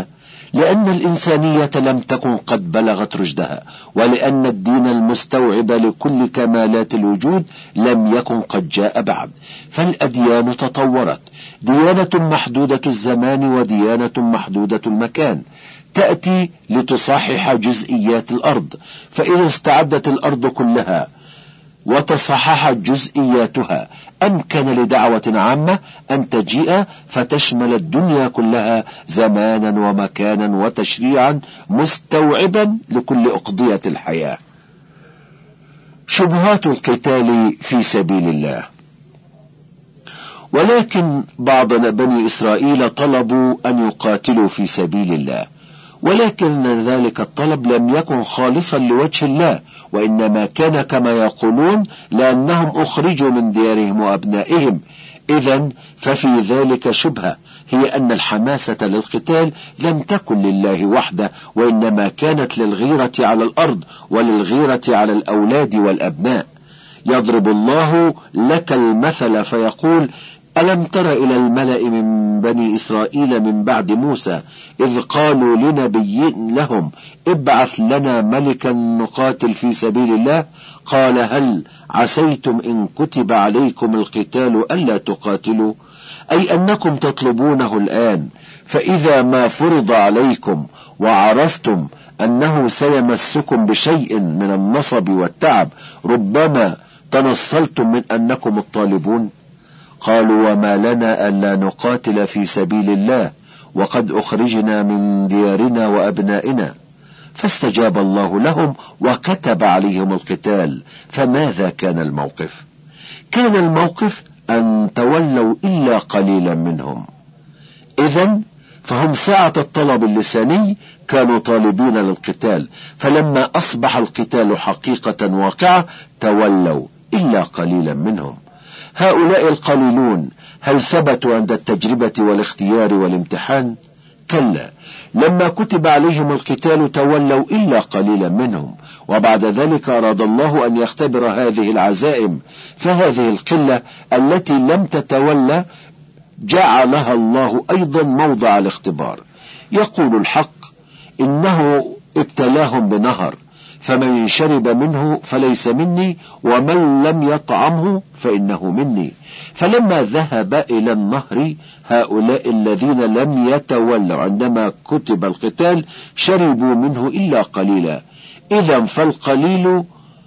لأن الإنسانية لم تكن قد بلغت رشدها، ولأن الدين المستوعب لكل كمالات الوجود لم يكن قد جاء بعد. فالأديان تطورت، ديانة محدودة الزمان وديانة محدودة المكان، تأتي لتصحح جزئيات الأرض، فإذا استعدت الأرض كلها وتصححت جزئياتها أمكن لدعوة عامة أن تجيء فتشمل الدنيا كلها زمانا ومكانا وتشريعا مستوعبا لكل أقضية الحياة. شبهات القتال في سبيل الله. ولكن بعض بني إسرائيل طلبوا أن يقاتلوا في سبيل الله، ولكن ذلك الطلب لم يكن خالصا لوجه الله، وإنما كان كما يقولون لأنهم أخرجوا من ديارهم وأبنائهم. إذن ففي ذلك شبهة، هي أن الحماسة للقتال لم تكن لله وحده، وإنما كانت للغيرة على الأرض وللغيرة على الأولاد والأبناء. يضرب الله لك المثل فيقول: ألم تر إلى الملأ من بني إسرائيل من بعد موسى إذ قالوا لنبي لهم ابعث لنا ملكا نقاتل في سبيل الله، قال هل عسيتم إن كتب عليكم القتال ألا تقاتلوا؟ أي أنكم تطلبونه الآن، فإذا ما فرض عليكم وعرفتم أنه سيمسكم بشيء من النصب والتعب ربما تنصلتم من أنكم الطالبون. قالوا: وما لنا ألا نقاتل في سبيل الله وقد أخرجنا من ديارنا وأبنائنا. فاستجاب الله لهم وكتب عليهم القتال. فماذا كان الموقف؟ كان الموقف أن تولوا إلا قليلا منهم. إذن فهم ساعة الطلب اللساني كانوا طالبين للقتال، فلما أصبح القتال حقيقة واقعة تولوا إلا قليلا منهم. هؤلاء القليلون هل ثبتوا عند التجربة والاختيار والامتحان؟ كلا، لما كتب عليهم القتال تولوا إلا قليلا منهم، وبعد ذلك أراد الله أن يختبر هذه العزائم، فهذه القلة التي لم تتولى جعلها الله أيضا موضع الاختبار. يقول الحق: إنه ابتلاهم بنهر، فمن شرب منه فليس مني ومن لم يطعمه فإنه مني. فلما ذهب إلى النهر هؤلاء الذين لم يتولوا عندما كتب القتال شربوا منه إلا قليلا. إذن فالقليل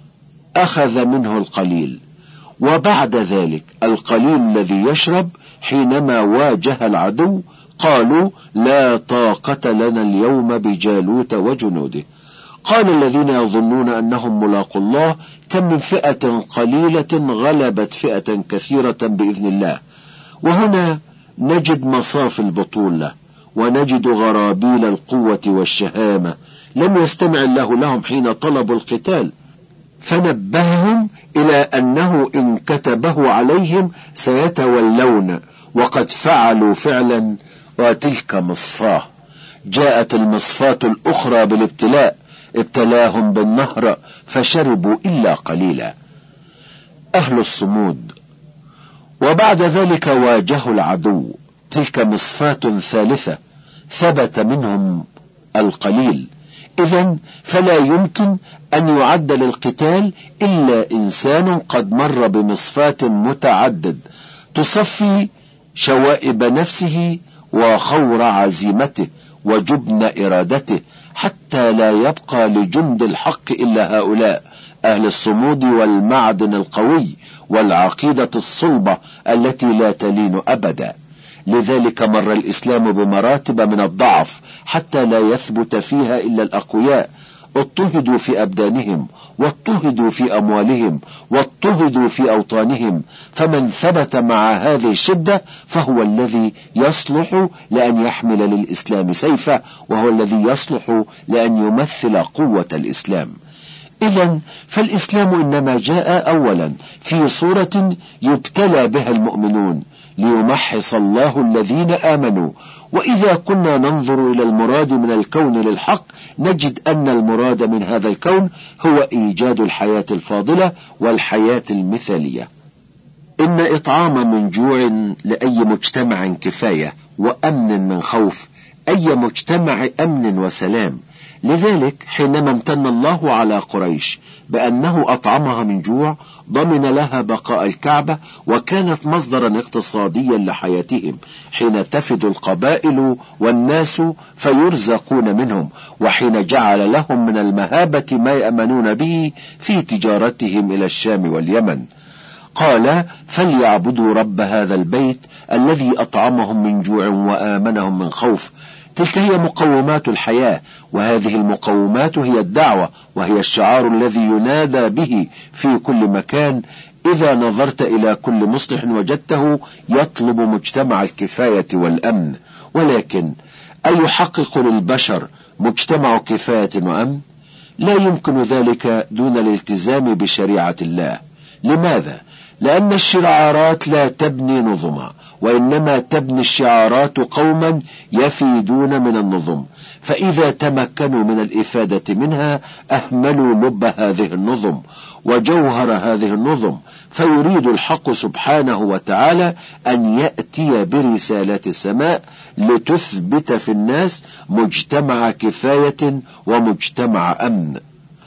أخذ منه القليل، وبعد ذلك القليل الذي يشرب حينما واجه العدو قالوا: لا طاقة لنا اليوم بجالوت وجنوده. قال الذين يظنون أنهم ملاقوا الله: كم من فئة قليلة غلبت فئة كثيرة بإذن الله. وهنا نجد مصاف البطولة، ونجد غرابيل القوة والشهامة. لم يستمع الله لهم حين طلبوا القتال، فنبههم إلى أنه إن كتبه عليهم سيتولون، وقد فعلوا فعلا. وتلك مصفاة. جاءت المصفاة الأخرى بالابتلاء، ابتلاهم بالنهر فشربوا إلا قليلا. أهل الصمود. وبعد ذلك واجهوا العدو، تلك مصفاة ثالثة، ثبت منهم القليل. إذن فلا يمكن أن يعد للقتال إلا إنسان قد مر بمصفاة متعدد تصفي شوائب نفسه وخور عزيمته وجبن إرادته، حتى لا يبقى لجند الحق إلا هؤلاء أهل الصمود والمعدن القوي والعقيدة الصلبة التي لا تلين أبدا. لذلك مر الإسلام بمراتب من الضعف حتى لا يثبت فيها إلا الأقوياء. اضطهدوا في أبدانهم، واضطهدوا في أموالهم، واضطهدوا في أوطانهم، فمن ثبت مع هذه الشدة فهو الذي يصلح لأن يحمل للإسلام سيفه، وهو الذي يصلح لأن يمثل قوة الإسلام. إذن فالإسلام إنما جاء أولا في صورة يبتلى بها المؤمنون ليمحص الله الذين آمنوا. وإذا كنا ننظر إلى المراد من الكون للحق نجد أن المراد من هذا الكون هو إيجاد الحياة الفاضلة والحياة المثالية. إن إطعام من جوع لأي مجتمع كفاية، وأمن من خوف. أي مجتمع أمن وسلام. لذلك حينما امتن الله على قريش بأنه أطعمها من جوع ضمن لها بقاء الكعبة، وكانت مصدرا اقتصاديا لحياتهم حين تفد القبائل والناس فيرزقون منهم، وحين جعل لهم من المهابة ما يأمنون به في تجارتهم إلى الشام واليمن. قال: فليعبدوا رب هذا البيت الذي أطعمهم من جوع وآمنهم من خوف. تلك هي مقومات الحياة، وهذه المقومات هي الدعوة، وهي الشعار الذي ينادى به في كل مكان. إذا نظرت إلى كل مصلح وجدته يطلب مجتمع الكفاية والأمن. ولكن أيحقق للبشر مجتمع كفاية وأمن؟ لا يمكن ذلك دون الالتزام بشريعة الله. لماذا؟ لأن الشعارات لا تبني نظما، وإنما تبني الشعارات قوما يفيدون من النظم، فإذا تمكنوا من الإفادة منها أهملوا لب هذه النظم وجوهر هذه النظم. فيريد الحق سبحانه وتعالى أن يأتي برسالة السماء لتثبت في الناس مجتمع كفاية ومجتمع أمن.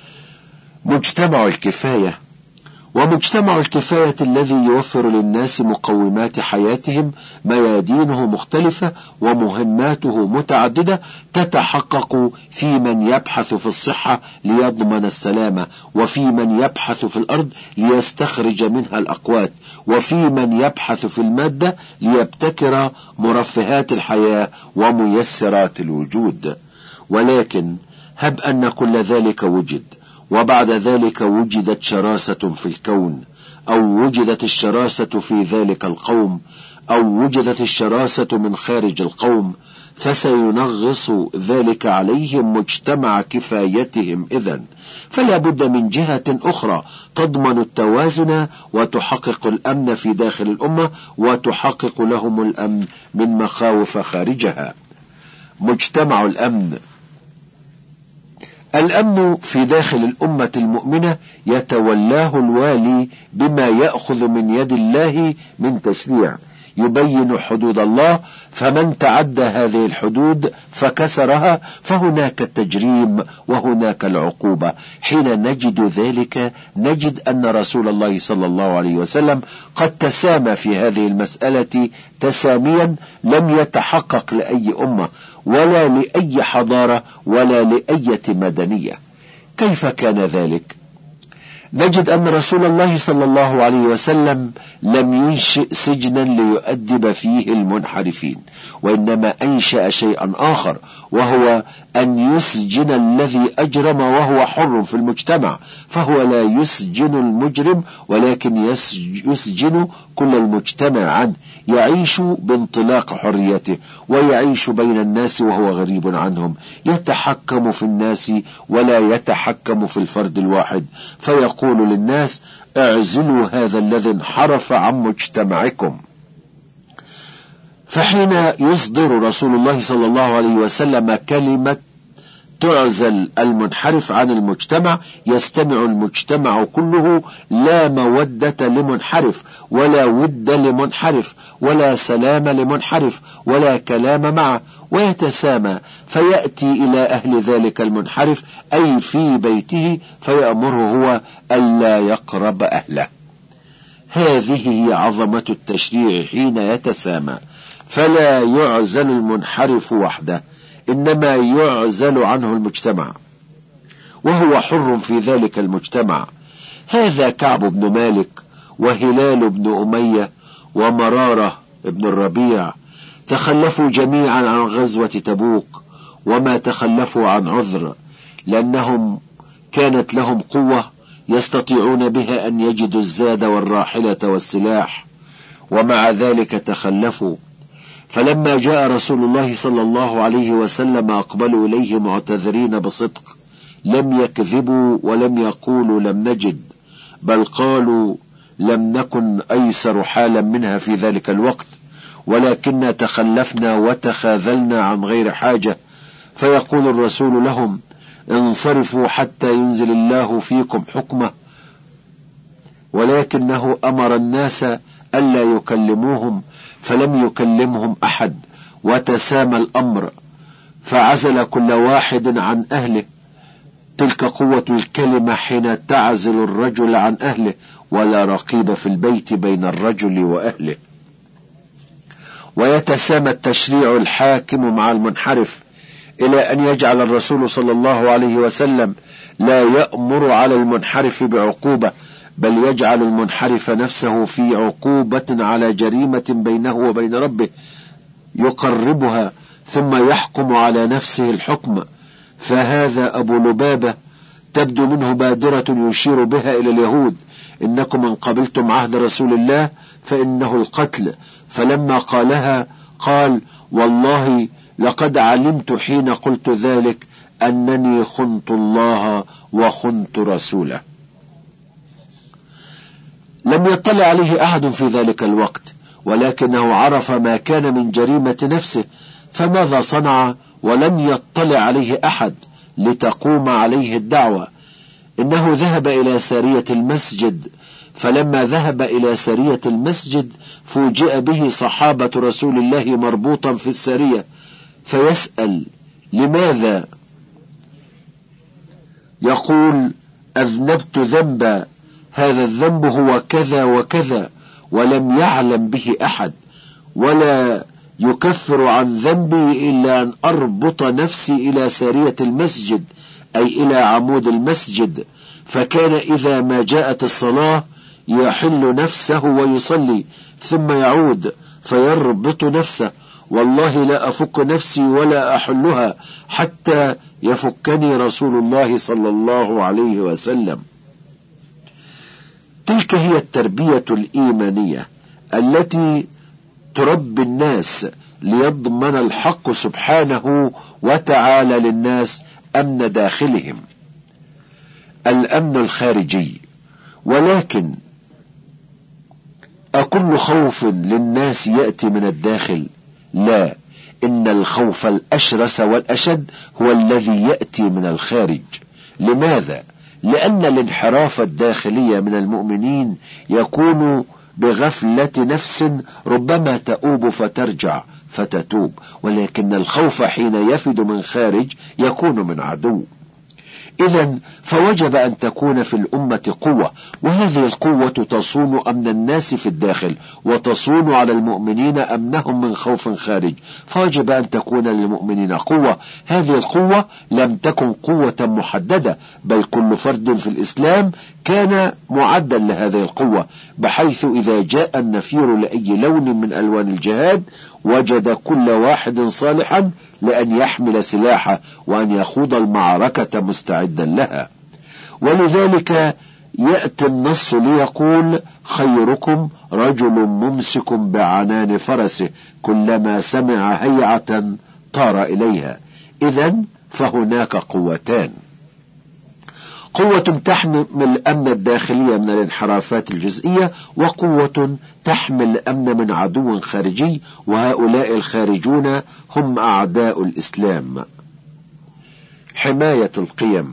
مجتمع الكفاية ومجتمع الكفاية الذي يوفر للناس مقومات حياتهم، ميادينه مختلفة ومهماته متعددة، تتحقق في من يبحث في الصحة ليضمن السلامة، وفي من يبحث في الأرض ليستخرج منها الأقوات، وفي من يبحث في المادة ليبتكر مرفهات الحياة وميسرات الوجود. ولكن هب أن كل ذلك وجد، وبعد ذلك وجدت شراسة في الكون، أو وجدت الشراسة في ذلك القوم، أو وجدت الشراسة من خارج القوم، فسينغص ذلك عليهم مجتمع كفايتهم إذن. فلا بد من جهة أخرى تضمن التوازن وتحقق الأمن في داخل الأمة، وتحقق لهم الأمن من مخاوف خارجها. مجتمع الأمن. الأمن في داخل الأمة المؤمنة يتولاه الوالي بما يأخذ من يد الله من تشريع يبين حدود الله، فمن تعدى هذه الحدود فكسرها فهناك التجريم وهناك العقوبة. حين نجد ذلك نجد أن رسول الله صلى الله عليه وسلم قد تسامى في هذه المسألة تساميا لم يتحقق لأي أمة ولا لأي حضارة ولا لأي مدنية. كيف كان ذلك؟ نجد أن رسول الله صلى الله عليه وسلم لم ينشئ سجنا ليؤدب فيه المنحرفين، وإنما أنشأ شيئا آخر، وهو أن يسجن الذي أجرم وهو حر في المجتمع، فهو لا يسجن المجرم ولكن يسجن كل المجتمع عنه، يعيش بانطلاق حريته ويعيش بين الناس وهو غريب عنهم، يتحكم في الناس ولا يتحكم في الفرد الواحد، فيقول للناس: اعزلوا هذا الذي انحرف عن مجتمعكم. فحين يصدر رسول الله صلى الله عليه وسلم كلمة تعزل المنحرف عن المجتمع، يستمع المجتمع كله، لا مودة لمنحرف ولا ود لمنحرف ولا سلام لمنحرف ولا كلام معه، ويتسامى، فيأتي إلى أهل ذلك المنحرف أي في بيته فيأمره هو ألا يقرب أهله. هذه هي عظمة التشريع حين يتسامى، فلا يعزل المنحرف وحده، إنما يعزل عنه المجتمع وهو حر في ذلك المجتمع. هذا كعب بن مالك وهلال بن أمية ومرارة بن الربيع تخلفوا جميعا عن غزوة تبوك، وما تخلفوا عن عذر، لأنهم كانت لهم قوة يستطيعون بها أن يجدوا الزاد والراحلة والسلاح، ومع ذلك تخلفوا. فلما جاء رسول الله صلى الله عليه وسلم أقبلوا إليه معتذرين بصدق، لم يكذبوا ولم يقولوا لم نجد، بل قالوا لم نكن أيسر حالا منها في ذلك الوقت، ولكننا تخلفنا وتخاذلنا عن غير حاجة. فيقول الرسول لهم: انصرفوا حتى ينزل الله فيكم حكمه، ولكنه أمر الناس ألا يكلموهم، فلم يكلمهم أحد، وتسامى الأمر. فعزل كل واحد عن أهله. تلك قوة الكلمة حين تعزل الرجل عن أهله، ولا رقيب في البيت بين الرجل وأهله. ويتسامى التشريع الحاكم مع المنحرف إلى أن يجعل الرسول صلى الله عليه وسلم لا يأمر على المنحرف بعقوبة، بل يجعل المنحرف نفسه في عقوبة على جريمة بينه وبين ربه يقربها، ثم يحكم على نفسه الحكم. فهذا أبو لبابة تبدو منه بادرة يشير بها إلى اليهود: إنكم من قبلتم عهد رسول الله فإنه القتل. فلما قالها قال: والله لقد علمت حين قلت ذلك أنني خنت الله وخنت رسوله. لم يطلع عليه أحد في ذلك الوقت، ولكنه عرف ما كان من جريمة نفسه، فماذا صنع ولم يطلع عليه أحد لتقوم عليه الدعوة؟ إنه ذهب إلى سارية المسجد، فلما ذهب إلى سارية المسجد فوجئ به صحابة رسول الله مربوطا في السارية، فيسأل: لماذا؟ يقول: أذنبت ذنبا، هذا الذنب هو كذا وكذا، ولم يعلم به أحد، ولا يكفر عن ذنبي إلا أن أربط نفسي إلى سارية المسجد، أي إلى عمود المسجد. فكان إذا ما جاءت الصلاة يحل نفسه ويصلي، ثم يعود فيربط نفسه: والله لا أفك نفسي ولا أحلها حتى يفكني رسول الله صلى الله عليه وسلم. تلك هي التربية الإيمانية التي تربي الناس ليضمن الحق سبحانه وتعالى للناس أمن داخلهم، الأمن الخارجي. ولكن أكل خوف للناس يأتي من الداخل؟ لا، إن الخوف الأشرس والأشد هو الذي يأتي من الخارج. لماذا؟ لأن الانحراف الداخلي من المؤمنين يكون بغفلة نفس، ربما تؤوب فترجع فتتوب، ولكن الخوف حين يفد من خارج يكون من عدو. إذن فوجب أن تكون في الأمة قوة، وهذه القوة تصون أمن الناس في الداخل، وتصون على المؤمنين أمنهم من خوف خارج. فوجب أن تكون للمؤمنين قوة. هذه القوة لم تكن قوة محددة، بل كل فرد في الإسلام كان معدا لهذه القوة، بحيث إذا جاء النفير لأي لون من ألوان الجهاد وجد كل واحد صالحا لأن يحمل سلاحه وأن يخوض المعركة مستعدا لها. ولذلك يأتي النص ليقول: خيركم رجل ممسك بعنان فرسه، كلما سمع هيعة طار إليها. إذن فهناك قوتان: قوة تحمل الأمن الداخلي من الانحرافات الجزئية، وقوة تحمل الأمن من عدو خارجي، وهؤلاء الخارجون هم أعداء الإسلام. حماية القيم.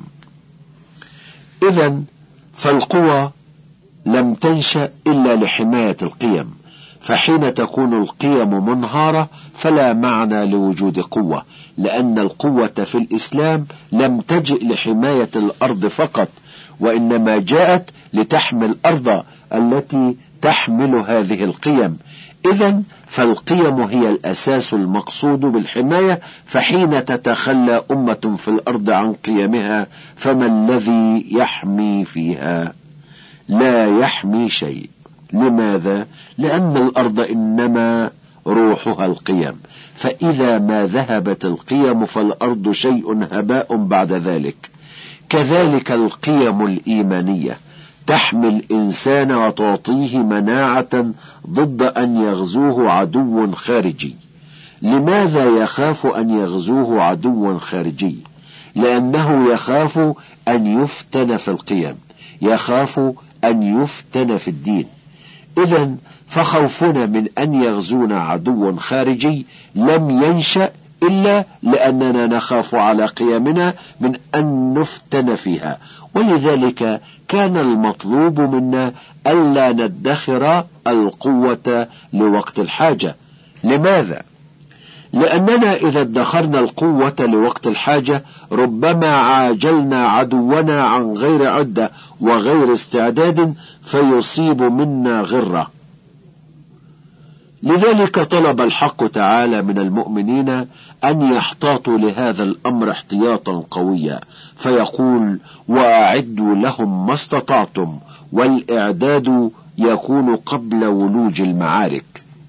إذن فالقوى لم تنشأ إلا لحماية القيم، فحين تكون القيم منهارة فلا معنى لوجود قوة، لأن القوة في الإسلام لم تجئ لحماية الأرض فقط، وإنما جاءت لتحمي الأرض التي تحمل هذه القيم. إذن فالقيم هي الأساس المقصود بالحماية، فحين تتخلى أمة في الأرض عن قيمها فما الذي يحمي فيها؟ لا يحمي شيء. لماذا؟ لأن الأرض إنما روحها القيم، فإذا ما ذهبت القيم فالأرض شيء هباء بعد ذلك. كذلك القيم الإيمانية تحمي الإنسان وتعطيه مناعة ضد أن يغزوه عدو خارجي. لماذا يخاف أن يغزوه عدو خارجي؟ لأنه يخاف أن يفتن في القيم، يخاف أن يفتن في الدين. إذن فخوفنا من أن يغزونا عدو خارجي لم ينشأ إلا لأننا نخاف على قيمنا من أن نفتن فيها. ولذلك كان المطلوب منا ألا ندخر القوة لوقت الحاجة. لماذا؟ لأننا إذا ادخرنا القوة لوقت الحاجة ربما عاجلنا عدونا عن غير عدة وغير استعداد فيصيب منا غرة. لذلك طلب الحق تعالى من المؤمنين أن يحتاطوا لهذا الأمر احتياطا قويا، فيقول: وأعدوا لهم ما استطعتم، والإعداد يكون قبل ولوج المعارك.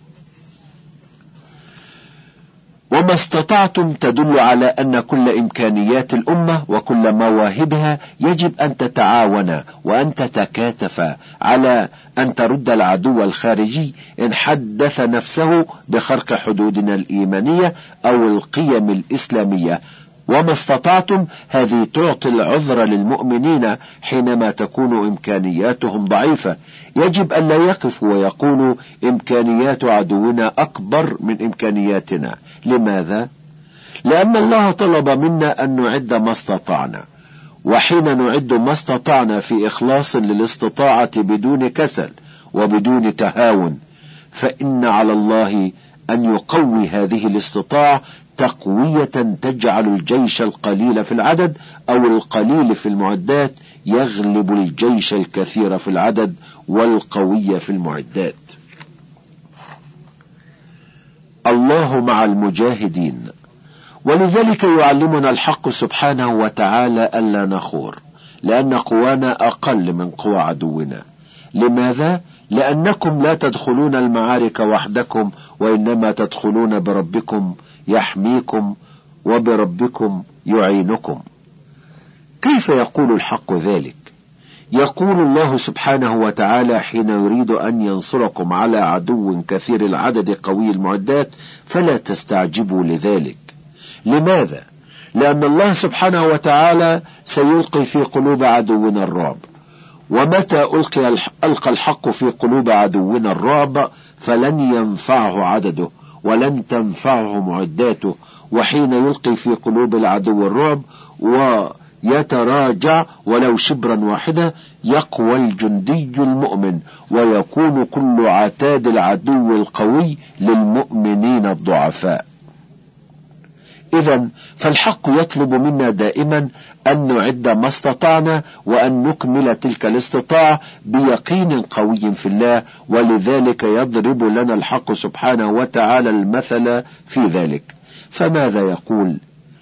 وما استطعتم تدل على أن كل إمكانيات الأمة وكل مواهبها يجب أن تتعاون وأن تتكاتف على أن ترد العدو الخارجي إن حدث نفسه بخرق حدودنا الإيمانية أو القيم الإسلامية. وما استطعتم هذه تعطي العذر للمؤمنين حينما تكون إمكانياتهم ضعيفة. يجب أن لا يقفوا ويقولوا إمكانيات عدونا أكبر من إمكانياتنا. لماذا؟ لأن الله طلب منا أن نعد ما استطعنا، وحين نعد ما استطعنا في إخلاص للاستطاعة بدون كسل وبدون تهاون، فإن على الله أن يقوي هذه الاستطاعة تقوية تجعل الجيش القليل في العدد أو القليل في المعدات يغلب الجيش الكثير في العدد والقوي في المعدات. الله مع المجاهدين. ولذلك يعلمنا الحق سبحانه وتعالى ألا نخور، لأن قوانا أقل من قوى عدونا. لماذا؟ لأنكم لا تدخلون المعارك وحدكم، وإنما تدخلون بربكم يحميكم وبربكم يعينكم. كيف يقول الحق ذلك؟ يقول الله سبحانه وتعالى حين يريد أن ينصركم على عدو كثير العدد قوي المعدات: فلا تستعجبوا لذلك. لماذا؟ لأن الله سبحانه وتعالى سيلقي في قلوب عدونا الرعب، ومتى ألقى الحق في قلوب عدونا الرعب فلن ينفعه عدده ولن تنفعه معداته. وحين يلقي في قلوب العدو الرعب ويتراجع ولو شبرا واحدا يقوى الجندي المؤمن، ويكون كل عتاد العدو القوي للمؤمنين الضعفاء. إذن فالحق يطلب منا دائما أن نعد ما استطعنا وأن نكمل تلك الاستطاعة بيقين قوي في الله. ولذلك يضرب لنا الحق سبحانه وتعالى المثل في ذلك. فماذا يقول؟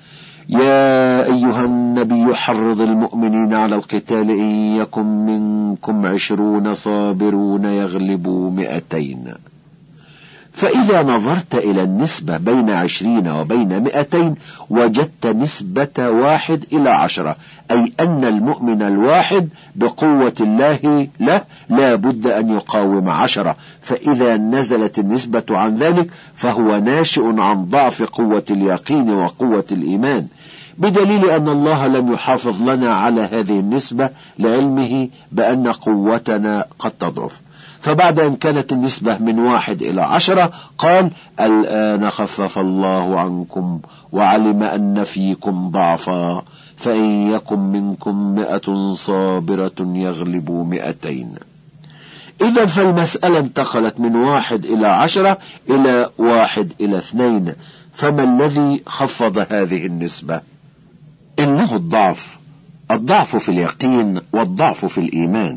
يا أيها النبي حرض المؤمنين على القتال إن يكن منكم 20 صابرون يغلبوا 200. فإذا نظرت إلى النسبة بين 20 وبين 200 وجدت نسبة 1:10، أي أن المؤمن الواحد بقوة الله له لا بد أن يقاوم 10. فإذا نزلت النسبة عن ذلك فهو ناشئ عن ضعف قوة اليقين وقوة الإيمان، بدليل أن الله لم يحافظ لنا على هذه النسبة لعلمه بأن قوتنا قد تضعف. فبعد أن كانت النسبة من 1:10 قال: الآن خفف الله عنكم وعلم أن فيكم ضعفا فإن يكن منكم 100 صابرة يغلبوا 200. إذا فالمسألة انتقلت من 1:10 إلى 1:2. فما الذي خفض هذه النسبة؟ إنه الضعف في اليقين والضعف في الإيمان.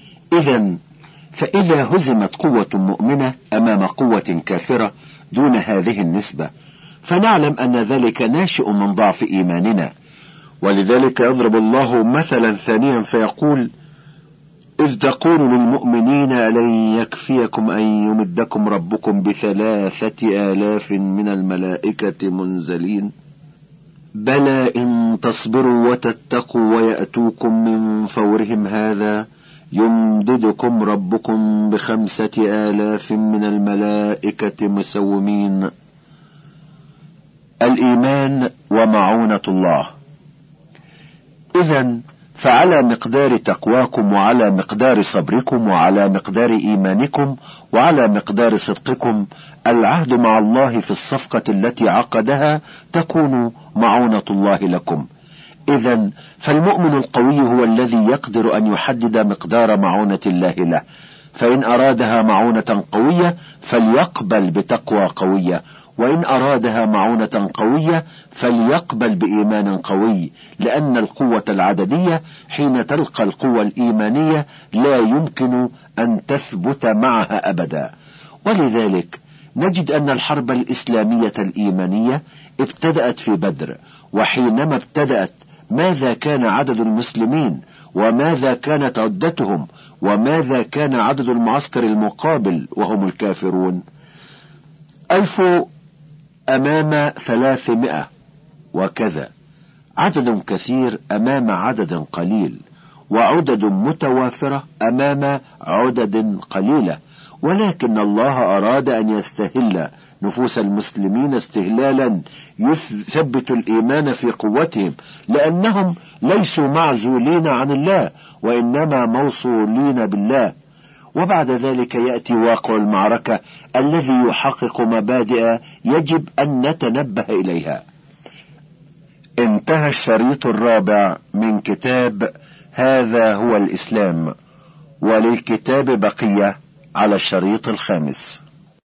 فإذا هزمت قوة مؤمنة أمام قوة كافرة دون هذه النسبة فنعلم أن ذلك ناشئ من ضعف إيماننا. ولذلك يضرب الله مثلا ثانيا فيقول: إذ تقول للمؤمنين لن يكفيكم أن يمدكم ربكم ب3,000 من الملائكة منزلين بلى إن تصبروا وتتقوا ويأتوكم من فورهم هذا يمددكم ربكم ب5,000 من الملائكة مسومين. الإيمان ومعونة الله. إذن فعلى مقدار تقواكم وعلى مقدار صبركم وعلى مقدار إيمانكم وعلى مقدار صدقكم العهد مع الله في الصفقة التي عقدها تكون معونة الله لكم. إذن فالمؤمن القوي هو الذي يقدر أن يحدد مقدار معونة الله له، فإن أرادها معونة قوية فليقبل بتقوى قوية، وإن أرادها معونة قوية فليقبل بإيمان قوي، لأن القوة العددية حين تلقى القوة الإيمانية لا يمكن أن تثبت معها أبدا. ولذلك نجد أن الحرب الإسلامية الإيمانية ابتدأت في بدر، وحينما ابتدأت ماذا كان عدد المسلمين، وماذا كانت عدتهم، وماذا كان عدد المعسكر المقابل وهم الكافرون؟ 1000 أمام 300 وكذا، عدد كثير أمام عدد قليل، وعدد متوافرة أمام عدد قليلة. ولكن الله أراد أن يستهل نفوس المسلمين استهلالا يثبت الإيمان في قوتهم، لأنهم ليسوا معزولين عن الله وإنما موصولين بالله. وبعد ذلك يأتي واقع المعركة الذي يحقق مبادئ يجب أن نتنبه إليها. انتهى الشريط الرابع من كتاب هذا هو الإسلام، وللكتاب بقية على الشريط الخامس.